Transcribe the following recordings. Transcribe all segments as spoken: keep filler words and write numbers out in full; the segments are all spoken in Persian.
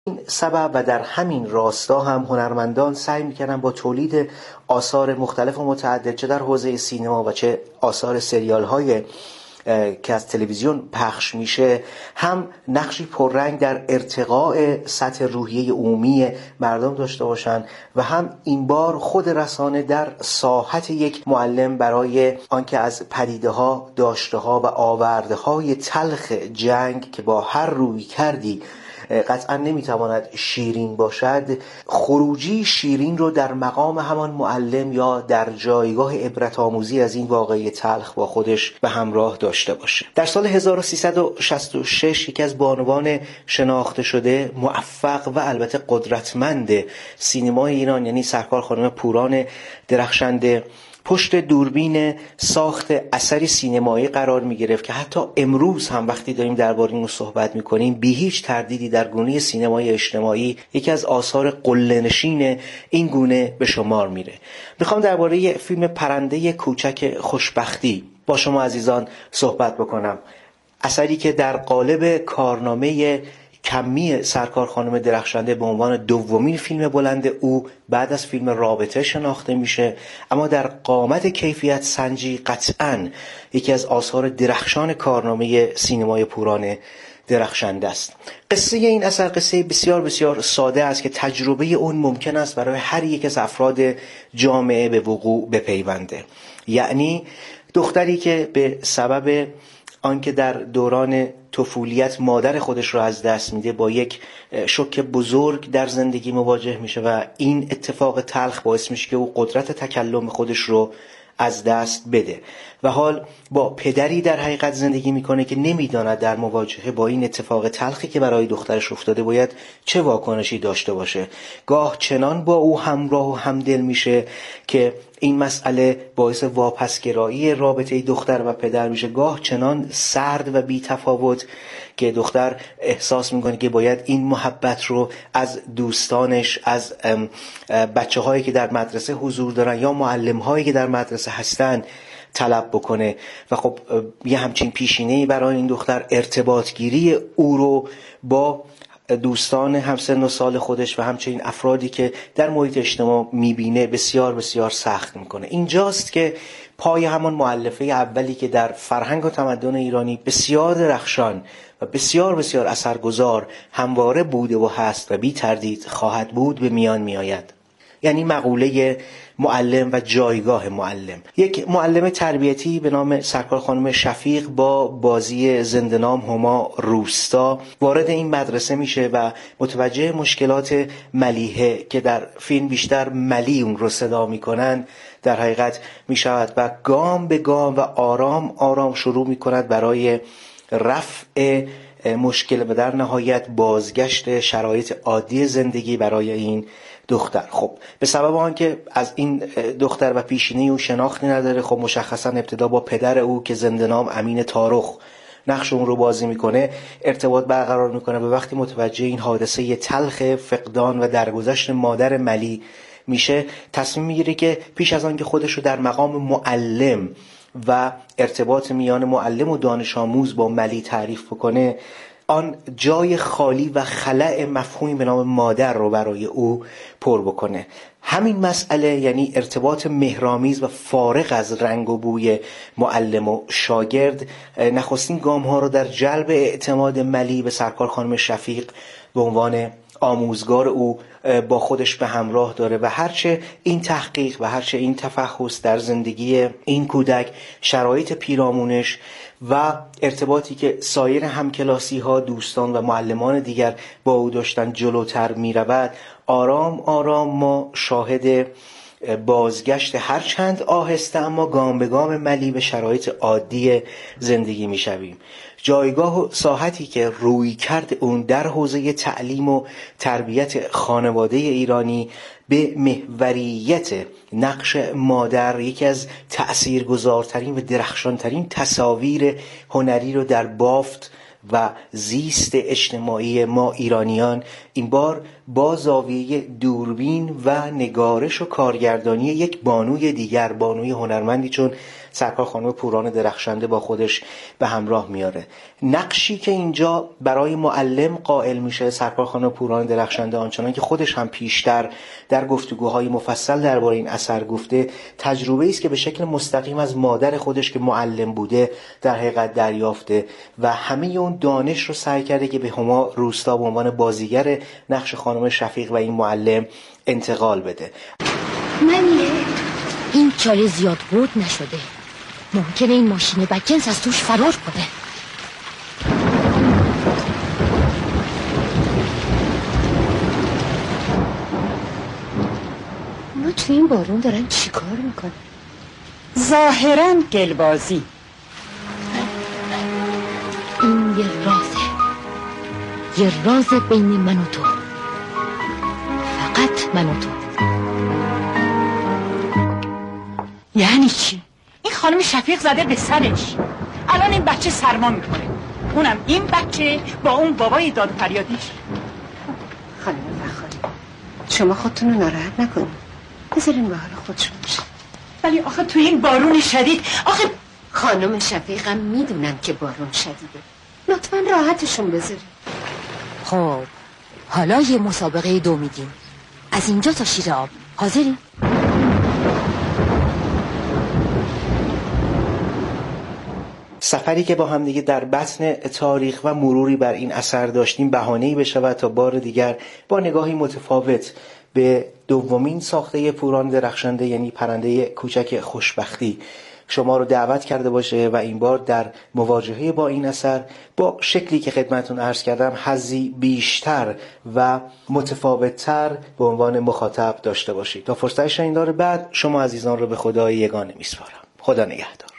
این سبب و در همین راستا هم هنرمندان سعی می‌کردن با تولید آثار مختلف و متعدد، چه در حوزه سینما و چه آثار سریال‌های که از تلویزیون پخش میشه، هم نقشی پررنگ در ارتقاء سطح روحیه عمومی مردم داشته باشند و هم این بار خود رسانه در ساحت یک معلم برای آنکه از پدیده‌ها، داشته‌ها و آورده‌های تلخ جنگ که با هر روی کردی قطعا نمیتواند شیرین باشد، خروجی شیرین رو در مقام همان معلم یا در جایگاه عبرت آموزی از این واقعه تلخ با خودش به همراه داشته باشه. در سال هزار و سیصد و شصت و شش یکی از بانوان شناخته شده، موفق و البته قدرتمند سینمای ایران یعنی سرکار خانم پوران درخشنده پشت دوربین ساخت اثری سینمایی قرار می گرفت که حتی امروز هم وقتی داریم درباره این صحبت می کنیم بی هیچ تردیدی در گونه سینمای اجتماعی یکی از آثار قله‌نشین این گونه به شمار میره. میخوام درباره فیلم پرنده کوچک خوشبختی با شما عزیزان صحبت بکنم، اثری که در قالب کارنامه کمی سرکار خانم درخشنده به عنوان دومین فیلم بلند او بعد از فیلم رابطه شناخته میشه، اما در قامت کیفیت سنجی قطعاً یکی از آثار درخشان کارنامه سینمای پوران درخشنده است. قصه این اثر قصه بسیار بسیار ساده است که تجربه اون ممکن است برای هر یک از افراد جامعه به وقوع بپیونده. یعنی دختری که به سبب آنکه در دوران طفولیت مادر خودش رو از دست میده با یک شوک بزرگ در زندگی مواجه میشه و این اتفاق تلخ باعث میشه که او قدرت تکلم خودش رو از دست بده و حال با پدری در حقیقت زندگی میکنه که نمیداند در مواجهه با این اتفاق تلخی که برای دخترش افتاده باید چه واکنشی داشته باشه. گاه چنان با او همراه و همدل میشه که این مسئله باعث واپسگرایی رابطه دختر و پدر میشه، گاه چنان سرد و بی‌تفاوت که دختر احساس میکنه که باید این محبت رو از دوستانش، از بچه هایی که در مدرسه حضور دارن یا معلم هایی که در مدرسه هستن طلب بکنه و خب یه همچین پیشینه‌ای برای این دختر ارتباط گیری او رو با دوستان همسن و سال خودش و همچنین افرادی که در محیط اجتماع میبینه بسیار بسیار سخت میکنه. اینجاست که پای همان مؤلفه اولی که در فرهنگ و تمدن ایرانی بسیار درخشان و بسیار بسیار اثرگذار همواره بوده و هست و بی تردید خواهد بود به میان میآید، یعنی مقوله معلم و جایگاه معلم. یک معلم تربیتی به نام سرکار خانم شفیق با بازی زنده‌نام هما روستا وارد این مدرسه میشه و متوجه مشکلات ملیحه که در فیلم بیشتر ملی اون رو صدا میکنن در حقیقت میشود و گام به گام و آرام آرام شروع میکند برای رفع مشکل و در نهایت بازگشت شرایط عادی زندگی برای این دختر. خب به سبب آنکه از این دختر و پیشینه او شناختی نداره، خب مشخصا ابتدا با پدر او که زنده‌نام امین تارخ نقش اون رو بازی میکنه ارتباط برقرار میکنه و وقتی متوجه این حادثه تلخ فقدان و درگذشت مادر ملی میشه تصمیم میگیره که پیش از آن که خودش رو در مقام معلم و ارتباط میان معلم و دانش آموز با ملی تعریف بکنه، آن جای خالی و خلأ مفهومی به نام مادر رو برای او پر بکنه. همین مسئله یعنی ارتباط مهرامیز و فارغ از رنگ و بوی معلم و شاگرد نخستین گام ها رو در جلب اعتماد ملی به سرکار خانم شفیق به عنوان آموزگار او با خودش به همراه داره و هرچه این تحقیق و هرچه این تفحص در زندگی این کودک، شرایط پیرامونش و ارتباطی که سایر همکلاسی ها، دوستان و معلمان دیگر با او داشتن جلوتر می رود، آرام آرام ما شاهد بازگشت هرچند آهسته اما گام به گام ملی به شرایط عادی زندگی می شویم. جایگاه و ساحتی که روی کرد اون در حوزه تعلیم و تربیت خانواده ایرانی به محوریت نقش مادر یکی از تأثیرگذارترین و درخشانترین تصاویر هنری رو در بافت و زیست اجتماعی ما ایرانیان این بار با زاویه دوربین و نگارش و کارگردانی یک بانوی دیگر، بانوی هنرمندی چون سرکار خانم پوران درخشنده با خودش به همراه میاره. نقشی که اینجا برای معلم قائل میشه سرکار خانم پوران درخشنده، آنچنان که خودش هم پیشتر در گفتگوهای مفصل درباره این اثر گفته، تجربه است که به شکل مستقیم از مادر خودش که معلم بوده در حقیقت دریافته و همه اون دانش رو سعی کرده که به هما روستا به عنوان بازیگر نقش خانم شفیق و این معلم انتقال بده. منیه این چاله زیاد برد نشده، ممکنه این ماشین بدجنس از توش فرار کنه. اونا تو این بارون دارن چی کار میکنن؟ ظاهراً گلبازی. این یه رازه، یه راز بین من و تو، فقط من و تو. یعنی چی؟ این خانم شفیق زده به سرش. الان این بچه سرما میکنه، اونم این بچه با اون بابای داد و فریادیش. خانم بخاری، شما خودتون رو ناراحت نکنید، بذارین به حال خودشون باشه. ولی آخه تو این بارون شدید، آخه خانم شفیقم میدونن که بارون شدیده، لطفاً راحتشون بذارین. خب حالا یه مسابقه دو میدیم، از اینجا تا شیر آب. حاضری؟ سفری که با هم دیگه در بطن تاریخ و مروری بر این اثر داشتیم بهانه‌ای بشود تا بار دیگر با نگاهی متفاوت به دومین ساخته پوران درخشنده، یعنی پرنده کوچک خوشبختی، شما رو دعوت کرده باشه و این بار در مواجهه با این اثر با شکلی که خدمتون عرض کردم حظی بیشتر و متفاوت‌تر به عنوان مخاطب داشته باشید. تا فرصت شنیدار بعد شما عزیزان رو به خدای یگانه میسپارم. خدا نگهدار.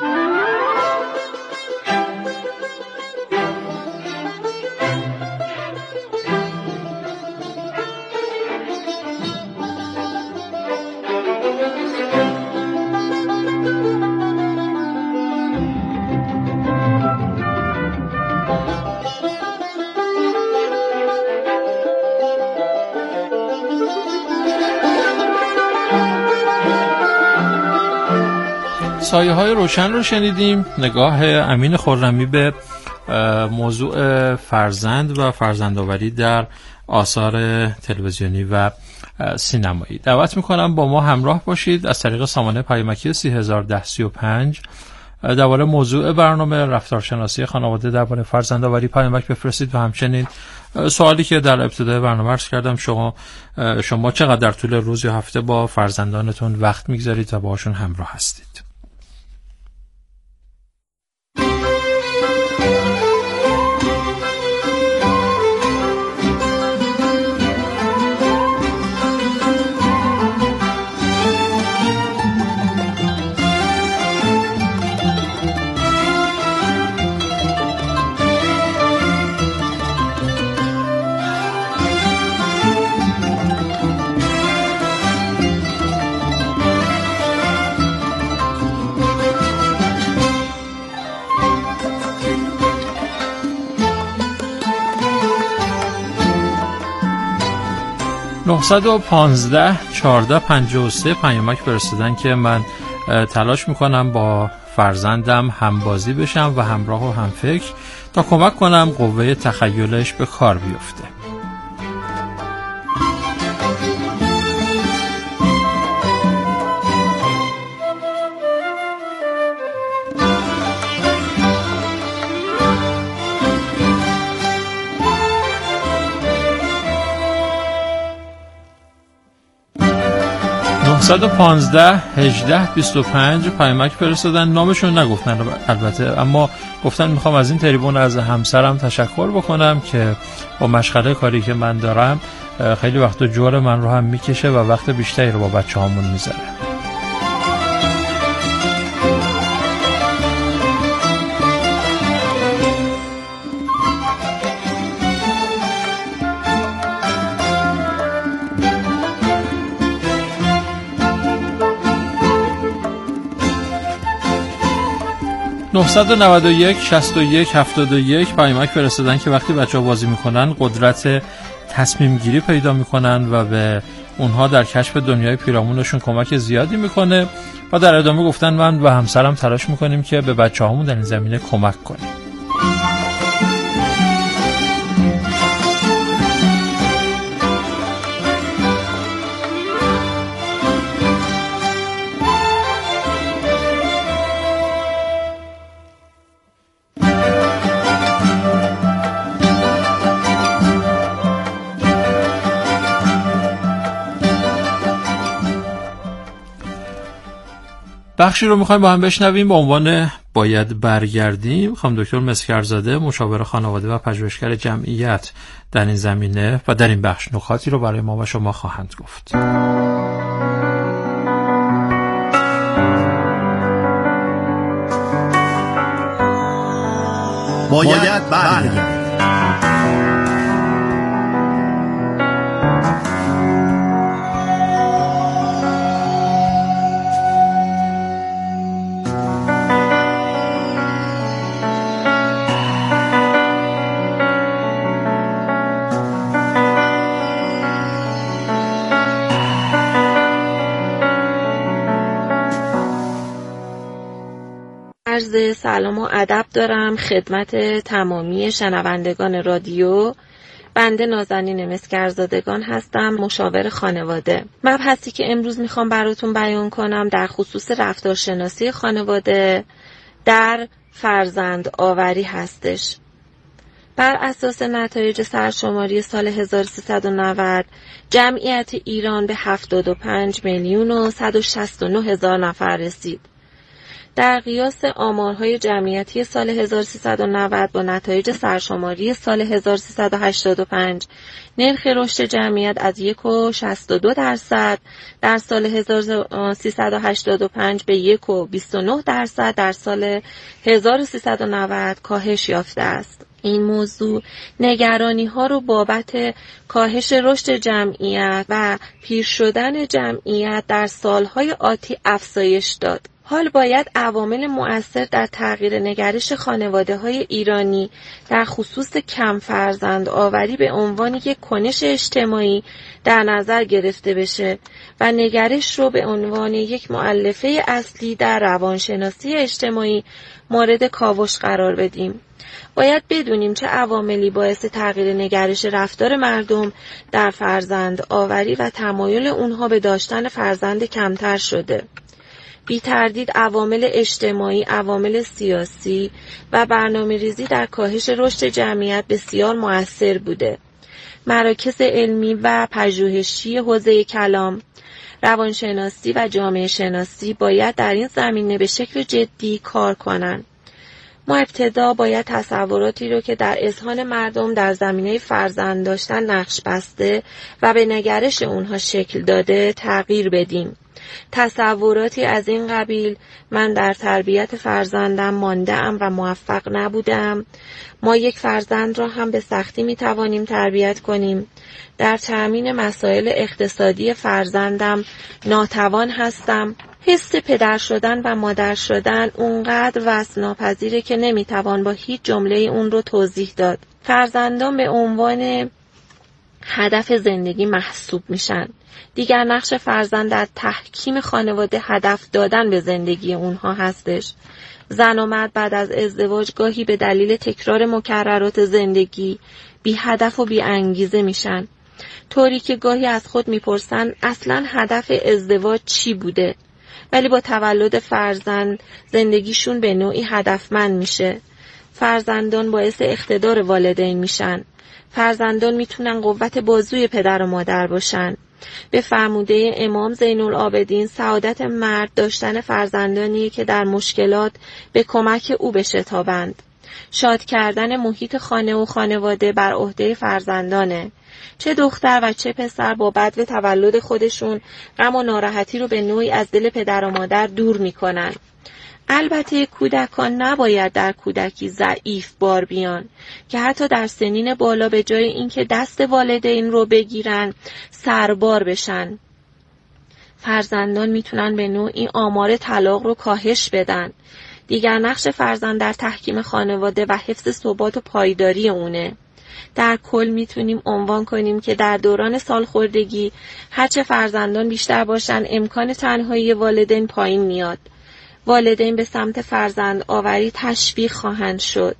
سایه های روشن رو شنیدیم، نگاه امین خرمی به موضوع فرزند و فرزندآوری در آثار تلویزیونی و سینمایی. دعوت میکنم با ما همراه باشید از طریق سامانه پیامکی سی هزار و ده سی و پنج درباره موضوع برنامه رفتارشناسی خانواده درباره فرزندآوری پیامک بفرستید و همچنین سوالی که در ابتدای برنامه عرض کردم، شما شما چقدر در طول روز یا هفته با فرزندانتون وقت میگذارید و باهاشون همراه هستید؟ نه یک پنج چهارده پنجاه و سه پیامک فرستادن که من تلاش میکنم با فرزندم همبازی بشم و همراه و همفکر تا کمک کنم قوه تخیلش به کار بیفته. نه یک پنج هجده بیست و پنج پیامک فرستادن، نامشون نگفتن البته، اما گفتن میخوام از این تریبون از همسرم تشکر بکنم که با مشغله کاری که من دارم خیلی وقت جور من رو هم میکشه و وقت بیشتری رو با بچه هامون میذاره. نه نه یک شصت و یک هفتاد و یک پیامک فرستادن که وقتی بچه‌ها بازی میکنن قدرت تصمیم گیری پیدا میکنن و به اونها در کشف دنیای پیرامونشون کمک زیادی میکنه و در ادامه گفتن من و همسرم تلاش میکنیم که به بچه‌هامون در این زمینه کمک کنیم. بخشی رو میخوایم با هم بشنویم با عنوان باید برگردیم. خانم دکتر مسکرزاده، مشاور خانواده و پژوهشگر جمعیت، در این زمینه و در این بخش نکاتی رو برای ما و شما خواهند گفت. باید برگردیم. عرض سلام و ادب دارم خدمت تمامی شنوندگان رادیو. بنده نازنین مسکرزادگان هستم، مشاور خانواده. مبحثی که امروز میخوام براتون بیان کنم در خصوص رفتارشناسی خانواده در فرزند آوری هستش. بر اساس نتایج سرشماری سال هزار و سیصد و نود جمعیت ایران به هفتاد و پنج میلیون و صد و شصت و نه هزار نفر رسید. در قیاس آمارهای جمعیتی سال هزار و سیصد و نود با نتایج سرشماری سال هزار و سیصد و هشتاد و پنج نرخ رشد جمعیت از یک و شصت و دو درصد در سال هزار و سیصد و هشتاد و پنج به یک و بیست و نه درصد در سال هزار و سیصد و نود کاهش یافته است. این موضوع نگرانی ها رو بابت کاهش رشد جمعیت و پیر شدن جمعیت در سالهای آتی افزایش داد. حال باید عوامل مؤثر در تغییر نگرش خانواده‌های ایرانی در خصوص کم فرزند آوری به عنوان یک کنش اجتماعی در نظر گرفته بشه و نگرش رو به عنوان یک مؤلفه اصلی در روانشناسی اجتماعی مورد کاوش قرار بدیم. باید بدونیم چه عواملی باعث تغییر نگرش رفتار مردم در فرزند آوری و تمایل اونها به داشتن فرزند کمتر شده. بی تردید عوامل اجتماعی، عوامل سیاسی و برنامه‌ریزی در کاهش رشد جمعیت بسیار مؤثر بوده. مراکز علمی و پژوهشی حوزه کلام، روانشناسی و جامعه شناسی باید در این زمینه به شکل جدی کار کنند. ما ابتدا باید تصوراتی رو که در اذهان مردم در زمینه فرزند داشتن نقش بسته و به نگرش اونها شکل داده تغییر بدیم. تصوراتی از این قبیل من در تربیت فرزندم مانده‌ام و موفق نبودم. ما یک فرزند را هم به سختی می توانیم تربیت کنیم. در تأمین مسائل اقتصادی فرزندم ناتوان هستم. حس پدر شدن و مادر شدن اونقدر وصف‌ناپذیره که نمیتوان با هیچ جمله اون رو توضیح داد. فرزندان به عنوان هدف زندگی محسوب میشن. دیگر نقش فرزند در تحکیم خانواده هدف دادن به زندگی اونها هستش. زن و مرد بعد از ازدواج گاهی به دلیل تکرار مکررات زندگی بی هدف و بی انگیزه میشن. طوری که گاهی از خود میپرسن اصلا هدف ازدواج چی بوده؟ ولی با تولد فرزند زندگیشون به نوعی هدفمند میشه. فرزندان باعث اقتدار والدین میشن. فرزندان میتونن قوت بازوی پدر و مادر باشن. به فرموده امام زین العابدین سعادت مرد داشتن فرزندانی که در مشکلات به کمک او بشتابند. شاد کردن محیط خانه و خانواده بر عهده فرزندانه. چه دختر و چه پسر با بدو تولد خودشون غم و ناراحتی رو به نوعی از دل پدر و مادر دور میکنن. البته کودکان نباید در کودکی ضعیف بار بیان که حتی در سنین بالا به جای اینکه دست والدین رو بگیرن سربار بشن. فرزندان میتونن به نوعی آمار طلاق رو کاهش بدن. دیگر نقش فرزند در تحکیم خانواده و حفظ ثبات و پایداری اونه. در کل میتونیم عنوان کنیم که در دوران سالخوردگی هرچه فرزندان بیشتر باشن امکان تنهایی والدین پایین میاد. والدین به سمت فرزند آوری تشویق خواهند شد.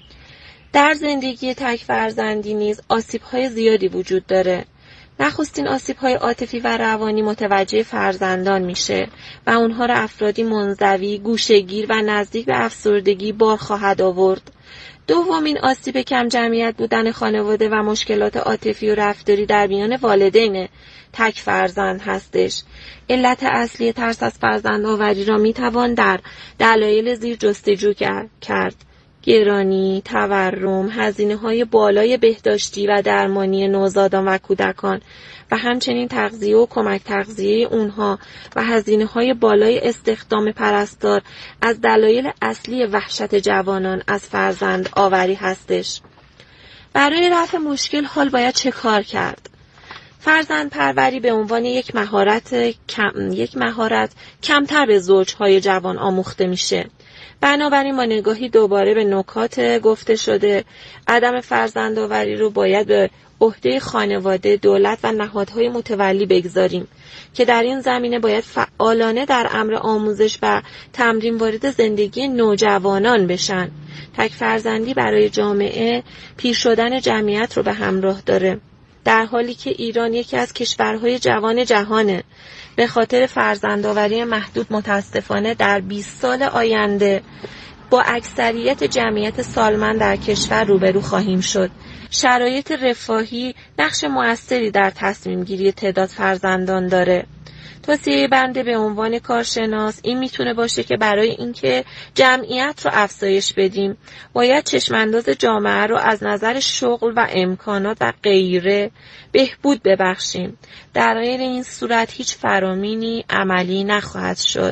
در زندگی تک فرزندی نیز آسیب‌های زیادی وجود داره. نخستین آسیب‌های عاطفی و روانی متوجه فرزندان میشه و اونها را افرادی منزوی، گوشه‌گیر و نزدیک به افسردگی بار خواهد آورد. دومین آسیب کم جمعیت بودن خانواده و مشکلات عاطفی و رفتاری در میان والدین تک فرزند هستش. علت اصلی ترس از فرزند آوری را میتوان در دلایل زیر جستجو کرد: گرانی، تورم، هزینه‌های بالای بهداشتی و درمانی نوزادان و کودکان و همچنین تغذیه و کمک تغذیه اونها و هزینه‌های بالای استخدام پرستار از دلایل اصلی وحشت جوانان از فرزند آوری هستش. برای رفع مشکل حال باید چه کار کرد؟ فرزند پروری به عنوان یک مهارت کم، یک مهارت کمتر به زوجهای جوان آموخته میشه. بنابراین با نگاهی دوباره به نکات گفته شده، عدم فرزندآوری رو باید به عهده خانواده، دولت و نهادهای متولی بگذاریم که در این زمینه باید فعالانه در امر آموزش و تمرین وارد زندگی نوجوانان بشن. تک فرزندی برای جامعه پیر شدن جمعیت رو به همراه داره، در حالی که ایران یکی از کشورهای جوان جهانه. به خاطر فرزندآوری محدود متاسفانه در بیست سال آینده با اکثریت جمعیت سالمند در کشور روبرو خواهیم شد. شرایط رفاهی نقش مؤثری در تصمیم گیری تعداد فرزندان داره. توصیه بنده به عنوان کارشناس این میتونه باشه که برای اینکه جمعیت رو افزایش بدیم باید چشمانداز جامعه رو از نظر شغل و امکانات و غیره بهبود ببخشیم. در غیر این صورت هیچ فرامینی عملی نخواهد شد.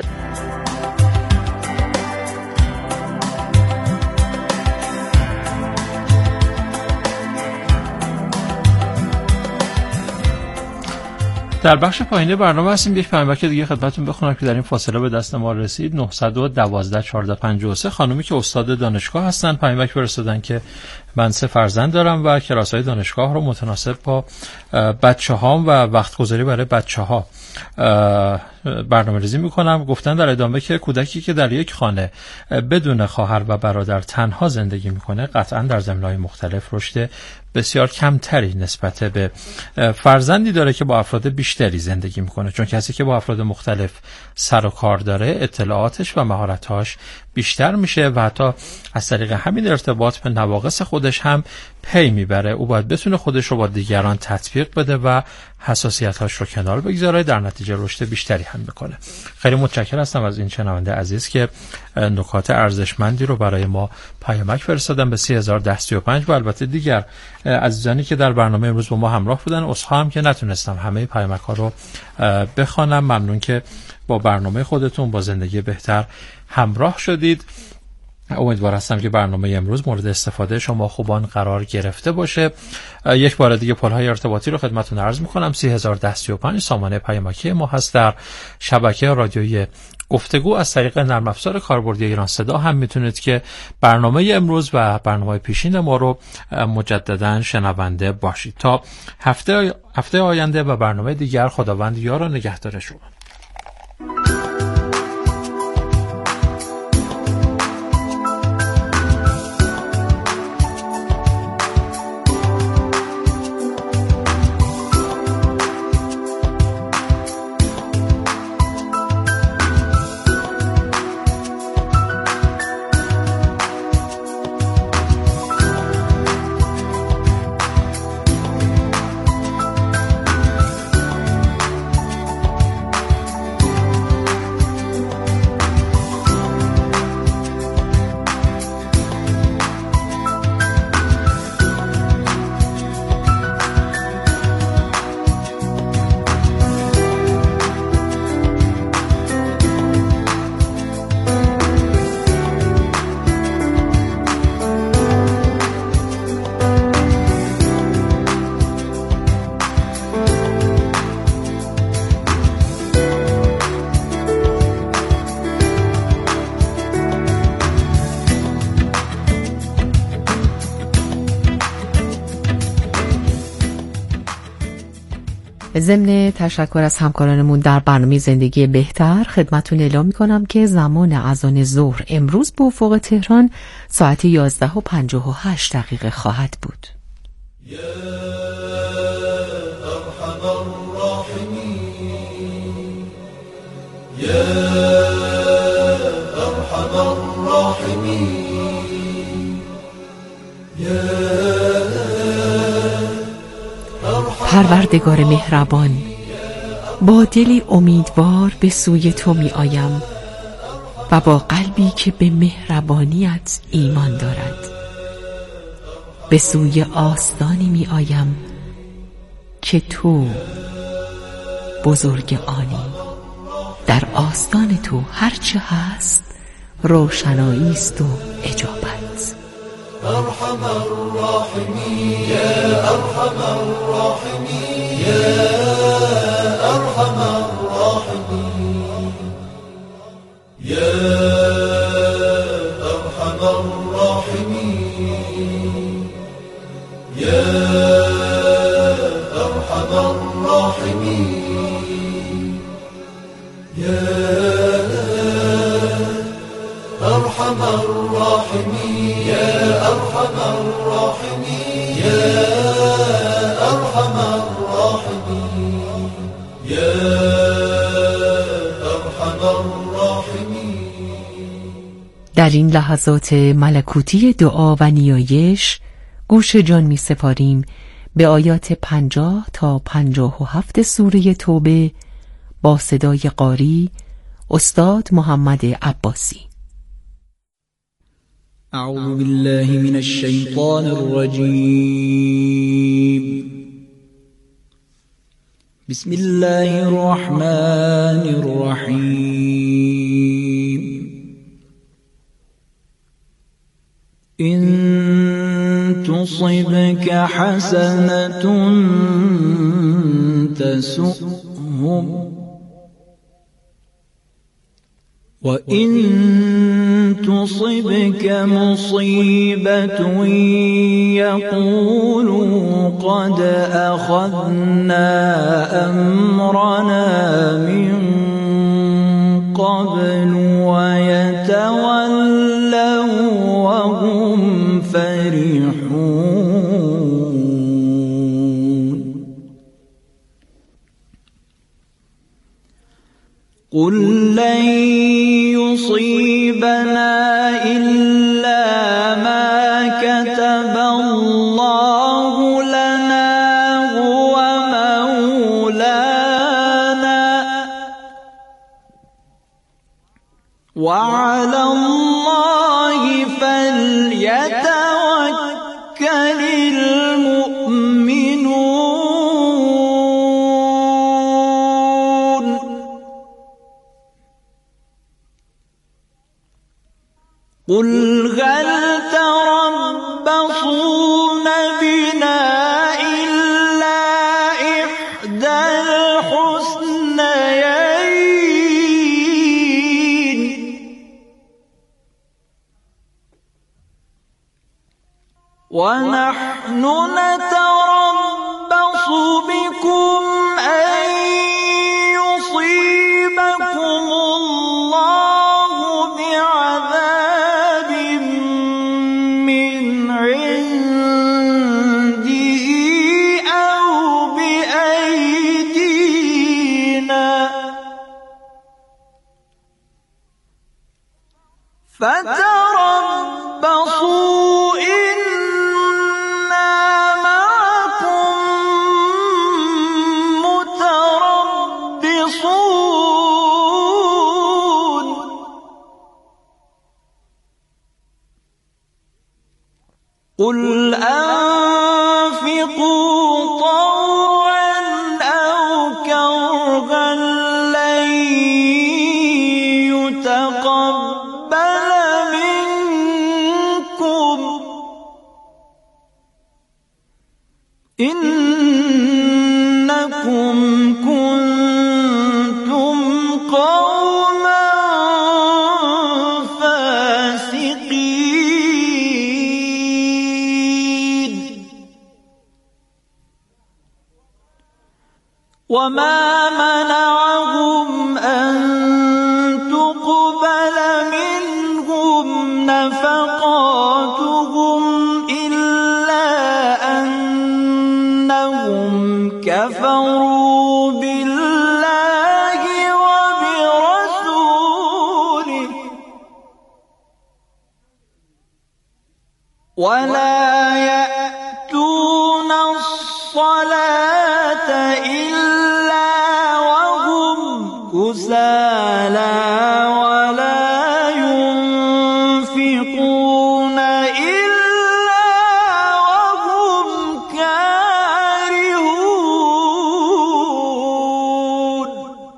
در بخش پایینی برنامه هستیم. یک پیامک دیگه خدمتتون بخونم که در این فاصله به دست ما رسید. نه یک دو چهارده چهارده پنجاه و سه خانومی که استاد دانشگاه هستن پیامک فرستادن که من سه فرزند دارم و کلاس‌های دانشگاه رو متناسب با بچه‌هام و وقت‌گذاری برای بچه‌ها برنامه‌ریزی می‌کنم. گفتن در ادامه که کودکی که در یک خانه بدون خواهر و برادر تنها زندگی می‌کنه قطعاً در زمینه‌های مختلف رشد بسیار کمتری نسبت به فرزندی داره که با افراد بیشتری زندگی می‌کنه، چون کسی که با افراد مختلف سر و کار داره اطلاعاتش و مهارت‌هاش بیشتر میشه و حتی از طریق همین ارتباط به نواقص خودش هم پی میبره. او باید بتونه خودش رو با دیگران تطبیق بده و حساسیت‌هاش رو کنار بگذاره، در نتیجه رشد بیشتری هم بکنه. خیلی متشکرم هستم از این شنونده عزیز که نکات ارزشمندی رو برای ما پیامک فرستادن به سه هزار و ده سی و پنج و البته دیگر عزیزانی که در برنامه امروز با ما همراه بودن. عذرخواهم هم که نتونستم همه پیامک‌ها رو بخوانم. ممنون که با برنامه خودتون با زندگی بهتر همراه شدید. امیدوار هستم که برنامه امروز مورد استفاده شما خوبان قرار گرفته باشه. یک بار دیگه پل‌های ارتباطی رو خدمتتون عرض می‌کنم. سه هزار و ده سی و پنج سامانه پیامکی ما هست. در شبکه رادیویی گفتگو از طریق نرم افزار کاربردی ایران صدا هم میتونید که برنامه امروز و برنامه پیشین ما رو مجددا شنونده باشید. تا هفته هفته آینده و برنامه دیگر، خداوند یار و نگهدار شما. ضمن تشکر از همکارانمون در برنامه زندگی بهتر خدمتون اعلام میکنم که زمان اذان ظهر امروز به افق تهران ساعت یازده و پنجاه و هشت دقیقه خواهد بود. یا ارحم الراحمین، یا ارحم الراحمین، یا پروردگار مهربان، با دلی امیدوار به سوی تو می آیم و با قلبی که به مهربانیت ایمان دارد. به سوی آستانی می آیم که تو بزرگ آنی. در آستان تو هرچه هست روشنایی است و اجابت. ارحم الراحمین، یا ارحم الراحمین، یا ارحم الراحمین، یا ارحم الراحمین، یا ارحم الراحمین، یا ارحم الراحمین، یا ارحم الراحمین، یا ارحم الراحمین، یا ارحم الراحمین. در این لحظات ملکوتی دعا و نیایش گوش جان می سپاریم به آیات پنجاه تا پنجاه و هفت سوره توبه با صدای قاری استاد محمد عباسی. اعوذ بالله من الشیطان الرجیم. بسم الله الرحمن الرحیم. إن تصبك حسنة تسؤهم وإن تصبك مصيبة يقولوا قد أخذنا أمرنا من قبل ويتولوا وهم فرحون. قل لن يصيبنا إلا ما كتب الله لنا هو مولانا وعلى الله فليتوكل المؤمنون. قل هل تربصون بنا إلا إحدى الحسنيين ونحن نتربص بكم أن يصيبكم الله بعذاب من عنده أو بأيدينا فتربصوا إنا معكم متربصون. قل أنفقوا طوعا أو كرها لن يتقبل منكم إنكم كنتم قوما فاسقين. وما منعهم أن تقبل منهم نفقاتهم إلا أنهم كفروا بالله وبرسوله ولا يأتون الصلاة إلا وهم كسالى ولا ينفقون إلا وهم كارهون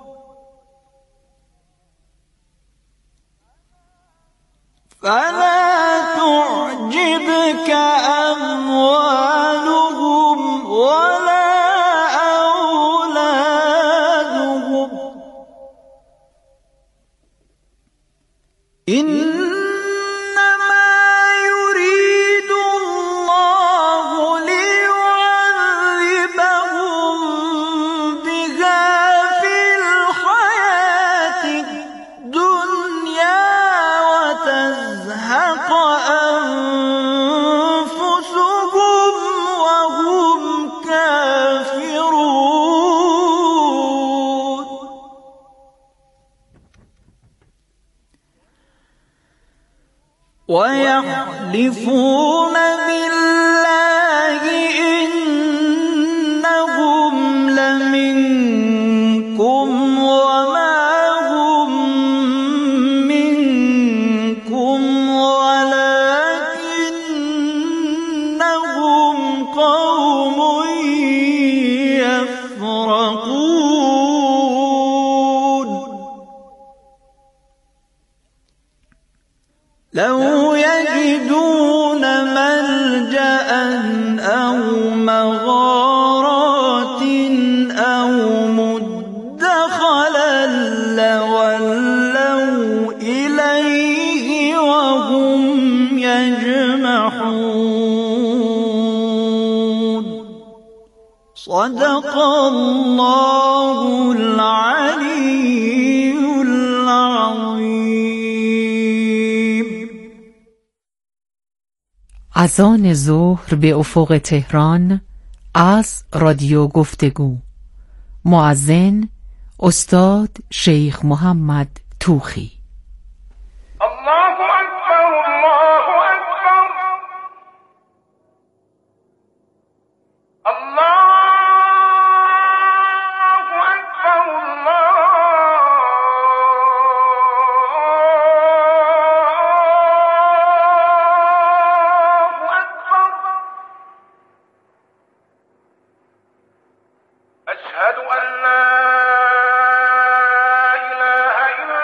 فلا تعجبك أموالهم ولا أولادهم إنما يريد الله ليعذبهم بها في الحياة الدنيا وتزهق أنفسهم وهم كافرون ويحلفون بالله إنهم لمنكم وما هم منكم ولكنهم قوم يفرقون لو يجدون ملجأ أو مغارات أو مدخلا لولوا إليه وهم يجمحون صدق الله العلي العظيم. اذان ظهر به افق تهران از رادیو گفتگو. مؤذن استاد شیخ محمد توخی. الله اکبر الله اکبر الله اکبر الله اکبر اشهد ان لا اله الا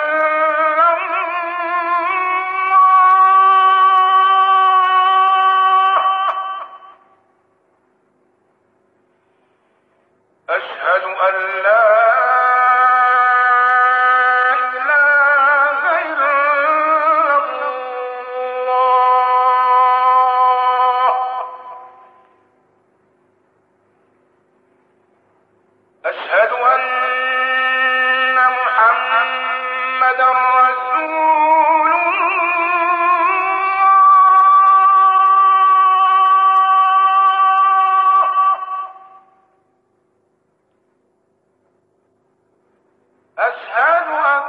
أشهد أن لا إله إلا الله أشهد أن محمدا رسول أشهد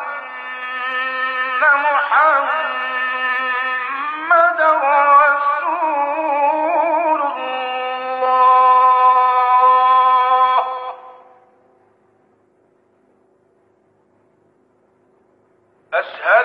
أن محمدا رسول الله أشهد